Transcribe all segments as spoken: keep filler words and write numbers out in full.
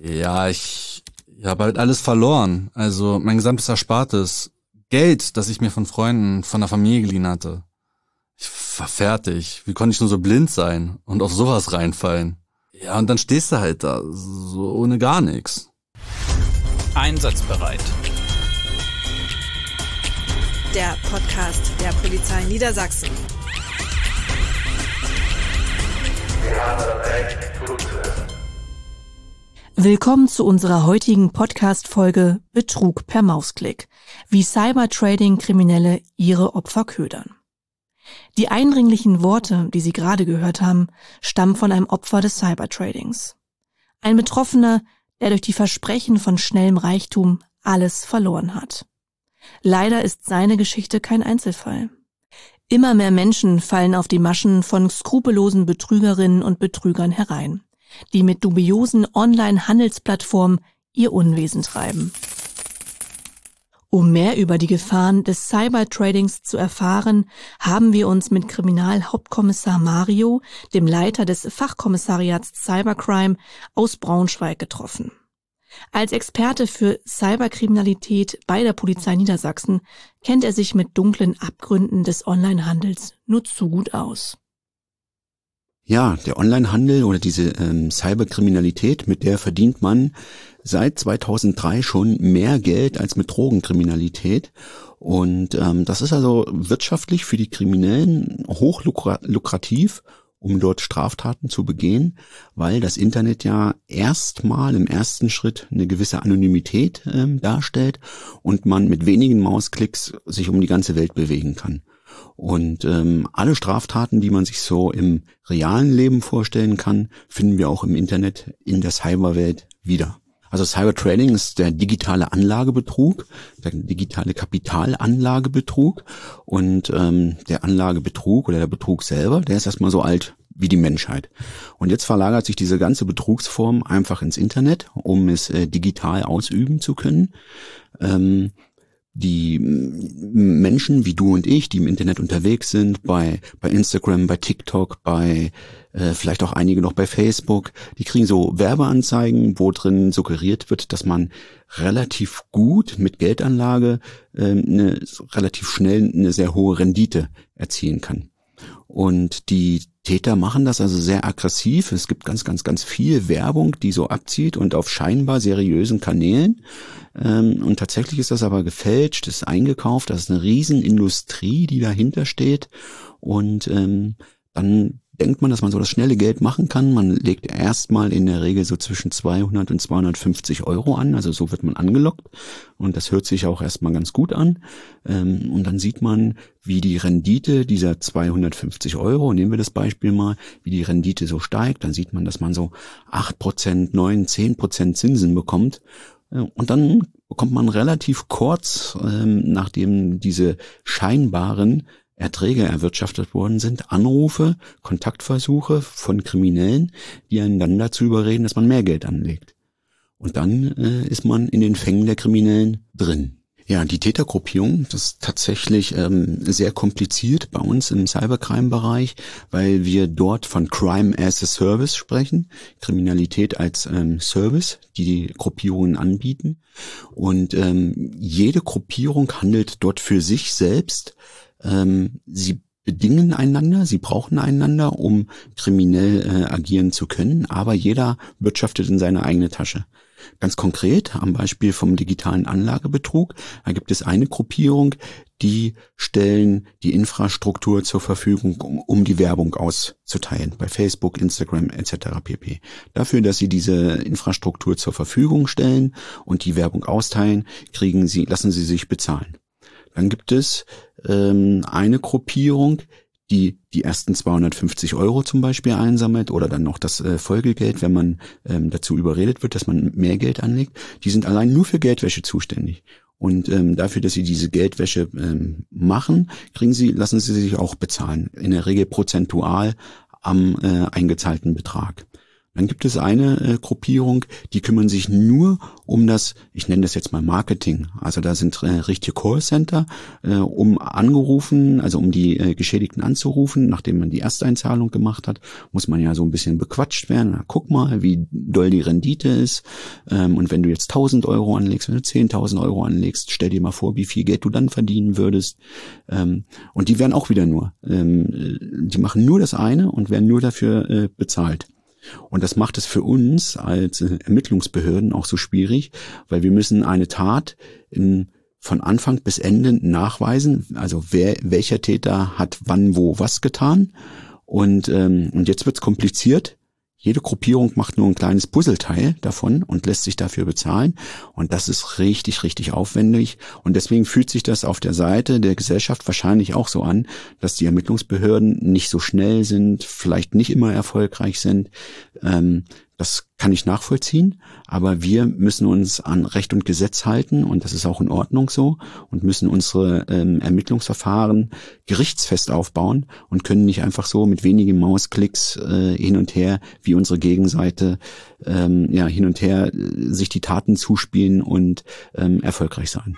Ja, ich, ich habe halt alles verloren. Also mein gesamtes Erspartes. Geld, das ich mir von Freunden, von der Familie geliehen hatte. Ich war fertig. Wie konnte ich nur so blind sein und auf sowas reinfallen? Ja, und dann stehst du halt da, so ohne gar nichts. Einsatzbereit. Der Podcast der Polizei Niedersachsen. Wir haben das Recht, zurückzuhören. Willkommen zu unserer heutigen Podcast-Folge Betrug per Mausklick, wie Cybertrading-Kriminelle ihre Opfer ködern. Die eindringlichen Worte, die Sie gerade gehört haben, stammen von einem Opfer des Cybertradings. Ein Betroffener, der durch die Versprechen von schnellem Reichtum alles verloren hat. Leider ist seine Geschichte kein Einzelfall. Immer mehr Menschen fallen auf die Maschen von skrupellosen Betrügerinnen und Betrügern herein, die mit dubiosen Online-Handelsplattformen ihr Unwesen treiben. Um mehr über die Gefahren des Cybertradings zu erfahren, haben wir uns mit Kriminalhauptkommissar Mario, dem Leiter des Fachkommissariats Cybercrime aus Braunschweig, getroffen. Als Experte für Cyberkriminalität bei der Polizei Niedersachsen kennt er sich mit dunklen Abgründen des Onlinehandels nur zu gut aus. Ja, der Onlinehandel oder diese ähm, Cyberkriminalität, mit der verdient man seit zweitausenddrei schon mehr Geld als mit Drogenkriminalität. Und ähm, das ist also wirtschaftlich für die Kriminellen hochlukrativ, um dort Straftaten zu begehen, weil das Internet ja erstmal im ersten Schritt eine gewisse Anonymität ähm, darstellt und man mit wenigen Mausklicks sich um die ganze Welt bewegen kann. Und ähm, alle Straftaten, die man sich so im realen Leben vorstellen kann, finden wir auch im Internet in der Cyberwelt wieder. Also Cybertrading ist der digitale Anlagebetrug, der digitale Kapitalanlagebetrug und ähm, der Anlagebetrug oder der Betrug selber, der ist erstmal so alt wie die Menschheit. Und jetzt verlagert sich diese ganze Betrugsform einfach ins Internet, um es äh, digital ausüben zu können. Ähm, Die Menschen wie du und ich, die im Internet unterwegs sind, bei bei Instagram, bei TikTok, bei äh, vielleicht auch einige noch bei Facebook, die kriegen so Werbeanzeigen, wo drin suggeriert wird, dass man relativ gut mit Geldanlage äh, eine, relativ schnell eine sehr hohe Rendite erzielen kann. Und die Täter machen das also sehr aggressiv. Es gibt ganz, ganz, ganz viel Werbung, die so abzieht und auf scheinbar seriösen Kanälen. Und tatsächlich ist das aber gefälscht, ist eingekauft. Das ist eine Riesenindustrie, die dahinter steht. Und ähm, dann denkt man, dass man so das schnelle Geld machen kann. Man legt erstmal in der Regel so zwischen zweihundert und zweihundertfünfzig Euro an. Also so wird man angelockt. Und das hört sich auch erstmal ganz gut an. Und dann sieht man, wie die Rendite dieser zweihundertfünfzig Euro, nehmen wir das Beispiel mal, wie die Rendite so steigt. Dann sieht man, dass man so acht Prozent, neun, zehn Prozent Zinsen bekommt. Und dann bekommt man relativ kurz, nachdem diese scheinbaren Erträge erwirtschaftet worden sind, Anrufe, Kontaktversuche von Kriminellen, die einen dann dazu überreden, dass man mehr Geld anlegt. Und dann äh, ist man in den Fängen der Kriminellen drin. Ja, die Tätergruppierung, das ist tatsächlich ähm, sehr kompliziert bei uns im Cybercrime-Bereich, weil wir dort von Crime as a Service sprechen, Kriminalität als ähm, Service, die die Gruppierungen anbieten. Und ähm, jede Gruppierung handelt dort für sich selbst. Ähm, sie bedingen einander, sie brauchen einander, um kriminell äh, agieren zu können, aber jeder wirtschaftet in seine eigene Tasche. Ganz konkret, am Beispiel vom digitalen Anlagebetrug, da gibt es eine Gruppierung, die stellen die Infrastruktur zur Verfügung, um, um die Werbung auszuteilen, bei Facebook, Instagram et cetera pp. Dafür, dass sie diese Infrastruktur zur Verfügung stellen und die Werbung austeilen, kriegen sie, lassen sie sich bezahlen. Dann gibt es ähm, eine Gruppierung, die die ersten zweihundertfünfzig Euro zum Beispiel einsammelt oder dann noch das äh, Folgegeld, wenn man ähm, dazu überredet wird, dass man mehr Geld anlegt. Die sind allein nur für Geldwäsche zuständig. Und ähm, dafür, dass sie diese Geldwäsche ähm, machen, kriegen sie, lassen sie sich auch bezahlen. In der Regel prozentual am äh, eingezahlten Betrag. Dann gibt es eine äh, Gruppierung, die kümmern sich nur um das, ich nenne das jetzt mal Marketing. Also da sind äh, richtige Callcenter, äh, um angerufen, also um die äh, Geschädigten anzurufen, nachdem man die Ersteinzahlung gemacht hat, muss man ja so ein bisschen bequatscht werden. Na, guck mal, wie doll die Rendite ist. Ähm, und wenn du jetzt tausend Euro anlegst, wenn du zehntausend Euro anlegst, stell dir mal vor, wie viel Geld du dann verdienen würdest. Ähm, und die werden auch wieder nur, ähm, die machen nur das eine und werden nur dafür äh, bezahlt. Und das macht es für uns als Ermittlungsbehörden auch so schwierig, weil wir müssen eine Tat in, von Anfang bis Ende nachweisen, also wer, welcher Täter hat wann, wo, was getan. Und, ähm, und jetzt wird's kompliziert. Jede Gruppierung macht nur ein kleines Puzzleteil davon und lässt sich dafür bezahlen. Und das ist richtig, richtig aufwendig. Und deswegen fühlt sich das auf der Seite der Gesellschaft wahrscheinlich auch so an, dass die Ermittlungsbehörden nicht so schnell sind, vielleicht nicht immer erfolgreich sind. Ähm, das kann ich nachvollziehen, aber wir müssen uns an Recht und Gesetz halten und das ist auch in Ordnung so und müssen unsere ähm, Ermittlungsverfahren gerichtsfest aufbauen und können nicht einfach so mit wenigen Mausklicks äh, hin und her wie unsere Gegenseite ähm, ja hin und her äh, sich die Taten zuspielen und ähm, erfolgreich sein.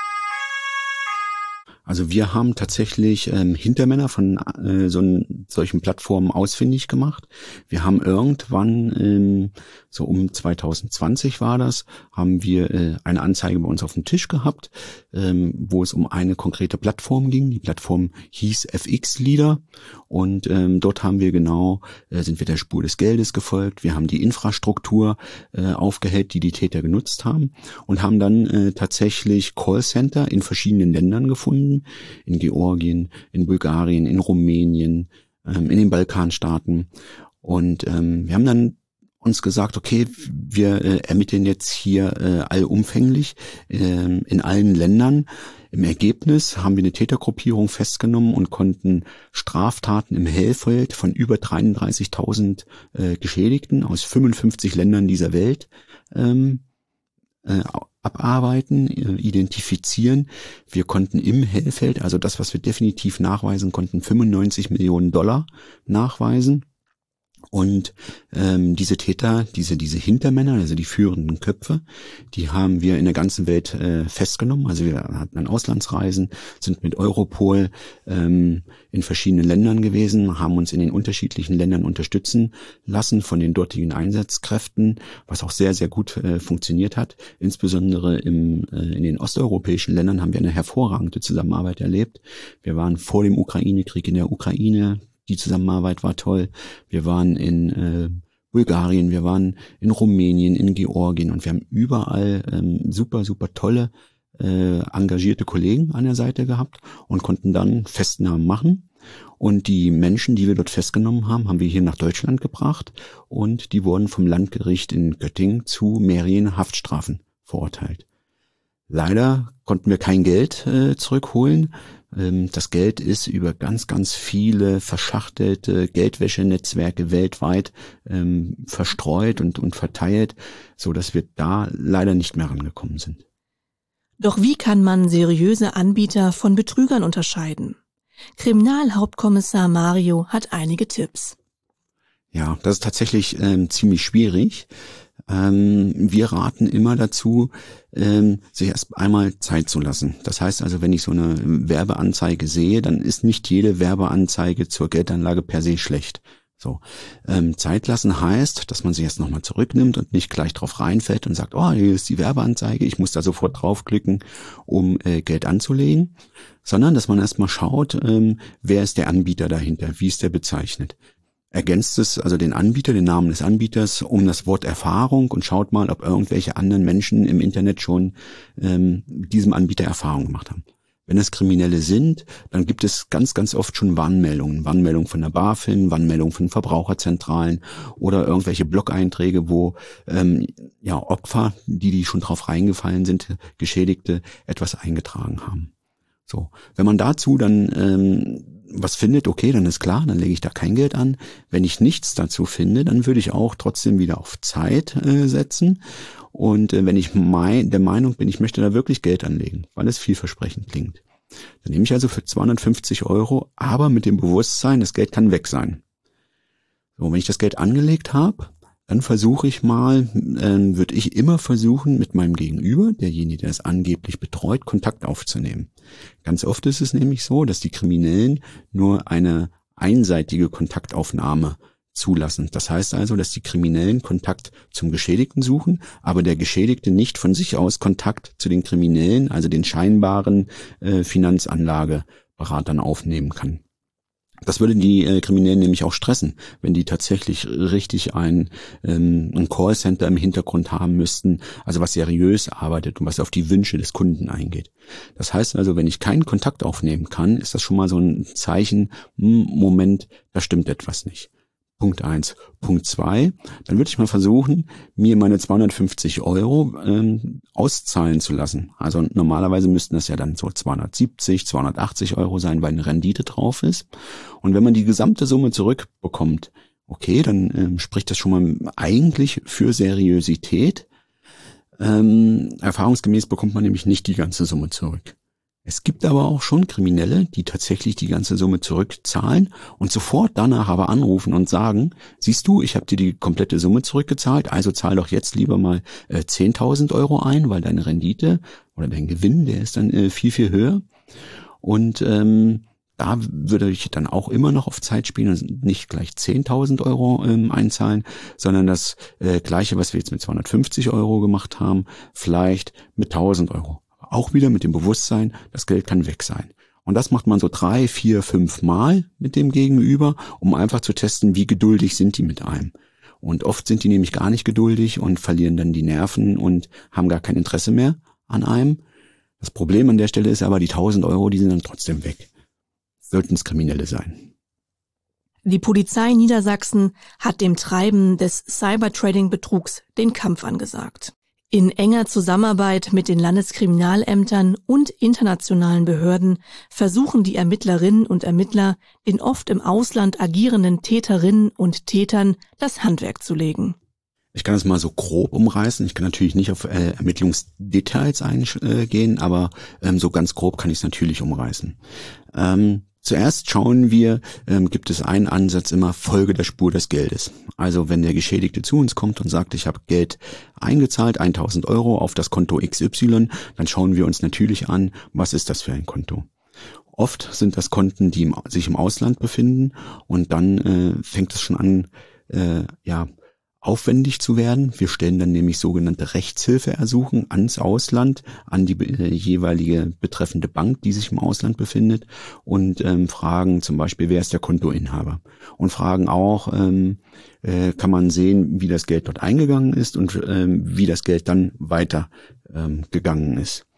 Also wir haben tatsächlich ähm, Hintermänner von äh, so einen, solchen Plattformen ausfindig gemacht. Wir haben irgendwann, ähm, so um zwanzig zwanzig war das, haben wir äh, eine Anzeige bei uns auf dem Tisch gehabt, ähm, wo es um eine konkrete Plattform ging. Die Plattform hieß F X Leader und ähm, dort haben wir genau, äh, sind wir der Spur des Geldes gefolgt. Wir haben die Infrastruktur äh, aufgehellt, die die Täter genutzt haben und haben dann äh, tatsächlich Callcenter in verschiedenen Ländern gefunden. In Georgien, in Bulgarien, in Rumänien, ähm, in den Balkanstaaten. Und ähm, wir haben dann uns gesagt, okay, wir äh, ermitteln jetzt hier äh, allumfänglich äh, in allen Ländern. Im Ergebnis haben wir eine Tätergruppierung festgenommen und konnten Straftaten im Hellfeld von über dreiunddreißigtausend äh, Geschädigten aus fünfundfünfzig Ländern dieser Welt ähm, äh, abarbeiten, identifizieren. Wir konnten im Hellfeld, also das, was wir definitiv nachweisen konnten, fünfundneunzig Millionen Dollar nachweisen. Und ähm, diese Täter, diese diese Hintermänner, also die führenden Köpfe, die haben wir in der ganzen Welt äh, festgenommen. Also wir hatten dann Auslandsreisen, sind mit Europol ähm, in verschiedenen Ländern gewesen, haben uns in den unterschiedlichen Ländern unterstützen lassen von den dortigen Einsatzkräften, was auch sehr, sehr gut äh, funktioniert hat. Insbesondere im, äh, in den osteuropäischen Ländern haben wir eine hervorragende Zusammenarbeit erlebt. Wir waren vor dem Ukraine-Krieg in der Ukraine. Die Zusammenarbeit war toll. Wir waren in äh, Bulgarien, wir waren in Rumänien, in Georgien und wir haben überall ähm, super, super tolle, äh, engagierte Kollegen an der Seite gehabt und konnten dann Festnahmen machen. Und die Menschen, die wir dort festgenommen haben, haben wir hier nach Deutschland gebracht und die wurden vom Landgericht in Göttingen zu mehrjährigen Haftstrafen verurteilt. Leider konnten wir kein Geld äh, zurückholen. Ähm, das Geld ist über ganz, ganz viele verschachtelte Geldwäschenetzwerke weltweit ähm, verstreut und, und verteilt, so dass wir da leider nicht mehr rangekommen sind. Doch wie kann man seriöse Anbieter von Betrügern unterscheiden? Kriminalhauptkommissar Mario hat einige Tipps. Ja, das ist tatsächlich ähm, ziemlich schwierig. Ähm, wir raten immer dazu, ähm, sich erst einmal Zeit zu lassen. Das heißt also, wenn ich so eine Werbeanzeige sehe, dann ist nicht jede Werbeanzeige zur Geldanlage per se schlecht. So, ähm, Zeit lassen heißt, dass man sich jetzt nochmal zurücknimmt und nicht gleich drauf reinfällt und sagt, oh, hier ist die Werbeanzeige, ich muss da sofort draufklicken, um äh, Geld anzulegen, sondern dass man erstmal schaut, ähm, wer ist der Anbieter dahinter, wie ist der bezeichnet. Ergänzt es also den Anbieter, den Namen des Anbieters um das Wort Erfahrung und schaut mal, ob irgendwelche anderen Menschen im Internet schon ähm, diesem Anbieter Erfahrung gemacht haben. Wenn es Kriminelle sind, dann gibt es ganz, ganz oft schon Warnmeldungen. Warnmeldungen von der BaFin, Warnmeldungen von Verbraucherzentralen oder irgendwelche Blog-Einträge, wo ähm, ja Opfer, die die schon drauf reingefallen sind, Geschädigte, etwas eingetragen haben. So, wenn man dazu dann ähm, was findet, okay, dann ist klar, dann lege ich da kein Geld an. Wenn ich nichts dazu finde, dann würde ich auch trotzdem wieder auf Zeit äh, setzen. Und äh, wenn ich mein, der Meinung bin, ich möchte da wirklich Geld anlegen, weil es vielversprechend klingt, dann nehme ich also für zweihundertfünfzig Euro, aber mit dem Bewusstsein, das Geld kann weg sein. So, wenn ich das Geld angelegt habe, Dann versuche ich mal, äh, würde ich immer versuchen, mit meinem Gegenüber, derjenige, der es angeblich betreut, Kontakt aufzunehmen. Ganz oft ist es nämlich so, dass die Kriminellen nur eine einseitige Kontaktaufnahme zulassen. Das heißt also, dass die Kriminellen Kontakt zum Geschädigten suchen, aber der Geschädigte nicht von sich aus Kontakt zu den Kriminellen, also den scheinbaren äh, Finanzanlageberatern aufnehmen kann. Das würde die äh, Kriminellen nämlich auch stressen, wenn die tatsächlich richtig ein, ähm, ein Callcenter im Hintergrund haben müssten, also was seriös arbeitet und was auf die Wünsche des Kunden eingeht. Das heißt also, wenn ich keinen Kontakt aufnehmen kann, ist das schon mal so ein Zeichen, hm, Moment, da stimmt etwas nicht. Punkt eins. Punkt zwei, dann würde ich mal versuchen, mir meine zweihundertfünfzig Euro ähm, auszahlen zu lassen. Also normalerweise müssten das ja dann so zweihundertsiebzig, zweihundertachtzig Euro sein, weil eine Rendite drauf ist. Und wenn man die gesamte Summe zurückbekommt, okay, dann ähm, spricht das schon mal eigentlich für Seriosität. Ähm, erfahrungsgemäß bekommt man nämlich nicht die ganze Summe zurück. Es gibt aber auch schon Kriminelle, die tatsächlich die ganze Summe zurückzahlen und sofort danach aber anrufen und sagen, siehst du, ich habe dir die komplette Summe zurückgezahlt, also zahl doch jetzt lieber mal äh, zehntausend Euro ein, weil deine Rendite oder dein Gewinn, der ist dann äh, viel, viel höher. Und ähm, da würde ich dann auch immer noch auf Zeit spielen und nicht gleich zehntausend Euro ähm, einzahlen, sondern das äh, Gleiche, was wir jetzt mit zweihundertfünfzig Euro gemacht haben, vielleicht mit tausend Euro. Auch wieder mit dem Bewusstsein, das Geld kann weg sein. Und das macht man so drei, vier, fünf Mal mit dem Gegenüber, um einfach zu testen, wie geduldig sind die mit einem. Und oft sind die nämlich gar nicht geduldig und verlieren dann die Nerven und haben gar kein Interesse mehr an einem. Das Problem an der Stelle ist aber, die tausend Euro, die sind dann trotzdem weg. Sollten es Kriminelle sein. Die Polizei Niedersachsen hat dem Treiben des Cybertrading-Betrugs den Kampf angesagt. In enger Zusammenarbeit mit den Landeskriminalämtern und internationalen Behörden versuchen die Ermittlerinnen und Ermittler, den oft im Ausland agierenden Täterinnen und Tätern das Handwerk zu legen. Ich kann es mal so grob umreißen. Ich kann natürlich nicht auf äh, Ermittlungsdetails eingehen, aber ähm, so ganz grob kann ich es natürlich umreißen. Ähm, Zuerst schauen wir, ähm, gibt es einen Ansatz immer, Folge der Spur des Geldes. Also wenn der Geschädigte zu uns kommt und sagt, ich habe Geld eingezahlt, tausend Euro auf das Konto X Y, dann schauen wir uns natürlich an, was ist das für ein Konto. Oft sind das Konten, die im, sich im Ausland befinden und dann äh, fängt es schon an, äh, ja, aufwendig zu werden. Wir stellen dann nämlich sogenannte Rechtshilfeersuchen ans Ausland, an die äh, jeweilige betreffende Bank, die sich im Ausland befindet und ähm, fragen zum Beispiel, wer ist der Kontoinhaber? Und fragen auch, ähm, äh, kann man sehen, wie das Geld dort eingegangen ist und ähm, wie das Geld dann weiter ähm, gegangen ist.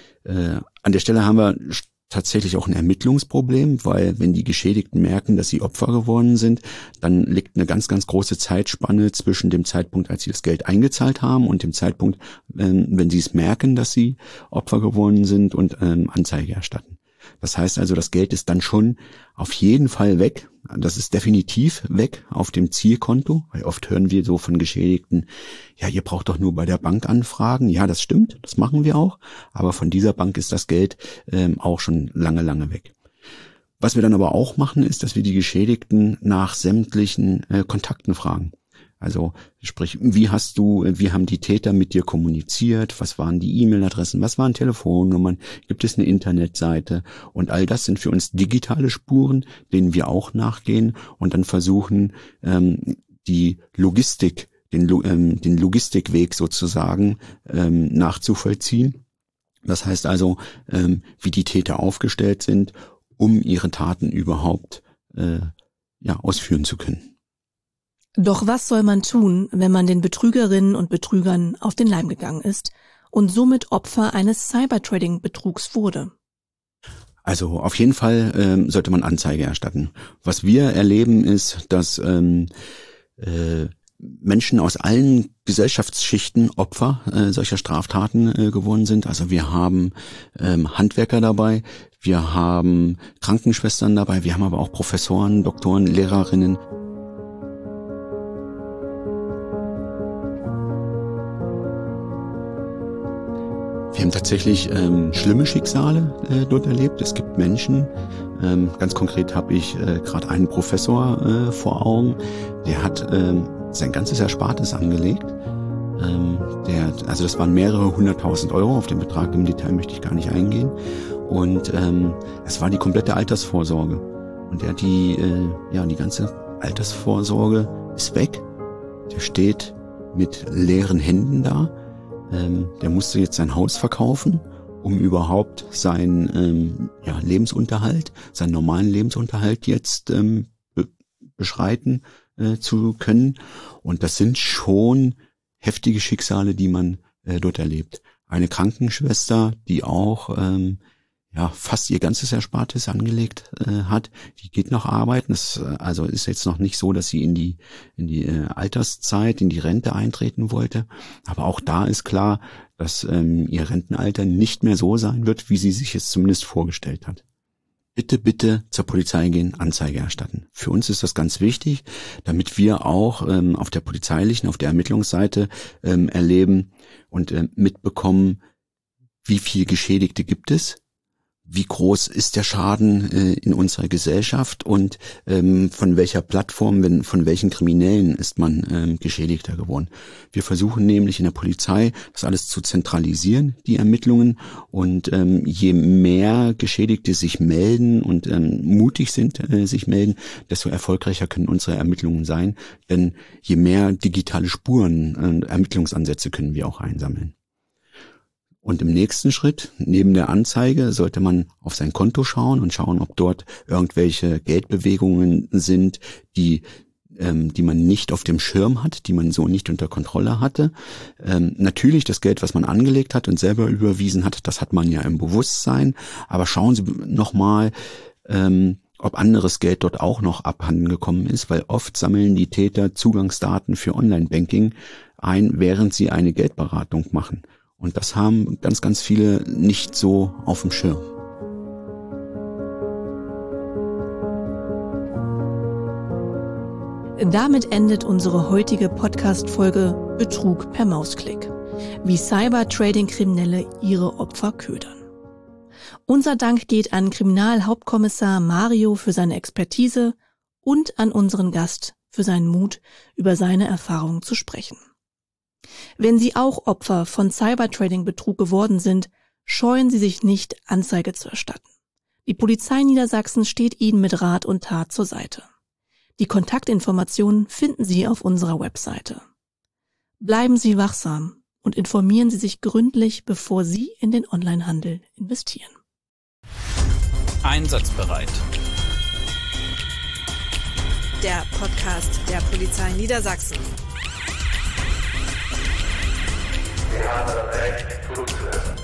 Äh, an der Stelle haben wir tatsächlich auch ein Ermittlungsproblem, weil wenn die Geschädigten merken, dass sie Opfer geworden sind, dann liegt eine ganz, ganz große Zeitspanne zwischen dem Zeitpunkt, als sie das Geld eingezahlt haben und dem Zeitpunkt, ähm, wenn sie es merken, dass sie Opfer geworden sind und ähm, Anzeige erstatten. Das heißt also, das Geld ist dann schon auf jeden Fall weg. Das ist definitiv weg auf dem Zielkonto, weil oft hören wir so von Geschädigten, ja, ihr braucht doch nur bei der Bank anfragen. Ja, das stimmt, das machen wir auch, aber von dieser Bank ist das Geld ähm, auch schon lange, lange weg. Was wir dann aber auch machen, ist, dass wir die Geschädigten nach sämtlichen äh, Kontakten fragen. Also sprich, wie hast du, wie haben die Täter mit dir kommuniziert? Was waren die E-Mail-Adressen? Was waren Telefonnummern? Gibt es eine Internetseite? Und all das sind für uns digitale Spuren, denen wir auch nachgehen und dann versuchen, ähm, die Logistik, den, ähm, den Logistikweg sozusagen ähm, nachzuvollziehen. Das heißt also, ähm, wie die Täter aufgestellt sind, um ihre Taten überhaupt äh, ja ausführen zu können. Doch was soll man tun, wenn man den Betrügerinnen und Betrügern auf den Leim gegangen ist und somit Opfer eines Cybertrading-Betrugs wurde? Also auf jeden Fall ähm, sollte man Anzeige erstatten. Was wir erleben ist, dass ähm, äh, Menschen aus allen Gesellschaftsschichten Opfer äh, solcher Straftaten äh, geworden sind. Also wir haben ähm, Handwerker dabei, wir haben Krankenschwestern dabei, wir haben aber auch Professoren, Doktoren, Lehrerinnen. Wir haben tatsächlich ähm, schlimme Schicksale äh, dort erlebt. Es gibt Menschen, ähm, ganz konkret habe ich äh, gerade einen Professor äh, vor Augen, der hat ähm, sein ganzes Erspartes angelegt. Ähm, der, also das waren mehrere hunderttausend Euro, auf den Betrag im Detail möchte ich gar nicht eingehen. Und ähm, es war die komplette Altersvorsorge. Und der hat die, äh, ja, die ganze Altersvorsorge ist weg. Der steht mit leeren Händen da. Ähm, der musste jetzt sein Haus verkaufen, um überhaupt seinen ähm, ja, Lebensunterhalt, seinen normalen Lebensunterhalt jetzt ähm, be- beschreiten äh, zu können. Und das sind schon heftige Schicksale, die man äh, dort erlebt. Eine Krankenschwester, die auch ähm, ja fast ihr ganzes Erspartes angelegt äh, hat, die geht noch arbeiten. Das äh, also ist jetzt noch nicht so, dass sie in die in die äh, Alterszeit, in die Rente eintreten wollte. Aber auch da ist klar, dass ähm, ihr Rentenalter nicht mehr so sein wird, wie sie sich es zumindest vorgestellt hat. Bitte, bitte zur Polizei gehen, Anzeige erstatten. Für uns ist das ganz wichtig, damit wir auch ähm, auf der polizeilichen, auf der Ermittlungsseite ähm, erleben und äh, mitbekommen, wie viele Geschädigte gibt es, wie groß ist der Schaden äh, in unserer Gesellschaft und ähm, von welcher Plattform, wenn, von welchen Kriminellen ist man ähm, Geschädigter geworden. Wir versuchen nämlich in der Polizei, das alles zu zentralisieren, die Ermittlungen. Und ähm, je mehr Geschädigte sich melden und ähm, mutig sind, äh, sich melden, desto erfolgreicher können unsere Ermittlungen sein. Denn je mehr digitale Spuren und äh, Ermittlungsansätze können wir auch einsammeln. Und im nächsten Schritt, neben der Anzeige, sollte man auf sein Konto schauen und schauen, ob dort irgendwelche Geldbewegungen sind, die ähm, die man nicht auf dem Schirm hat, die man so nicht unter Kontrolle hatte. Ähm, natürlich das Geld, was man angelegt hat und selber überwiesen hat, das hat man ja im Bewusstsein. Aber schauen Sie nochmal, ähm, ob anderes Geld dort auch noch abhanden gekommen ist, weil oft sammeln die Täter Zugangsdaten für Online-Banking ein, während sie eine Geldberatung machen. Und das haben ganz, ganz viele nicht so auf dem Schirm. Damit endet unsere heutige Podcast-Folge Betrug per Mausklick. Wie Cyber-Trading-Kriminelle ihre Opfer ködern. Unser Dank geht an Kriminalhauptkommissar Mario für seine Expertise und an unseren Gast für seinen Mut, über seine Erfahrungen zu sprechen. Wenn Sie auch Opfer von Cybertrading-Betrug geworden sind, scheuen Sie sich nicht, Anzeige zu erstatten. Die Polizei Niedersachsen steht Ihnen mit Rat und Tat zur Seite. Die Kontaktinformationen finden Sie auf unserer Webseite. Bleiben Sie wachsam und informieren Sie sich gründlich, bevor Sie in den Onlinehandel investieren. Einsatzbereit. Der Podcast der Polizei Niedersachsen. Wir haben das Recht zuzuhören.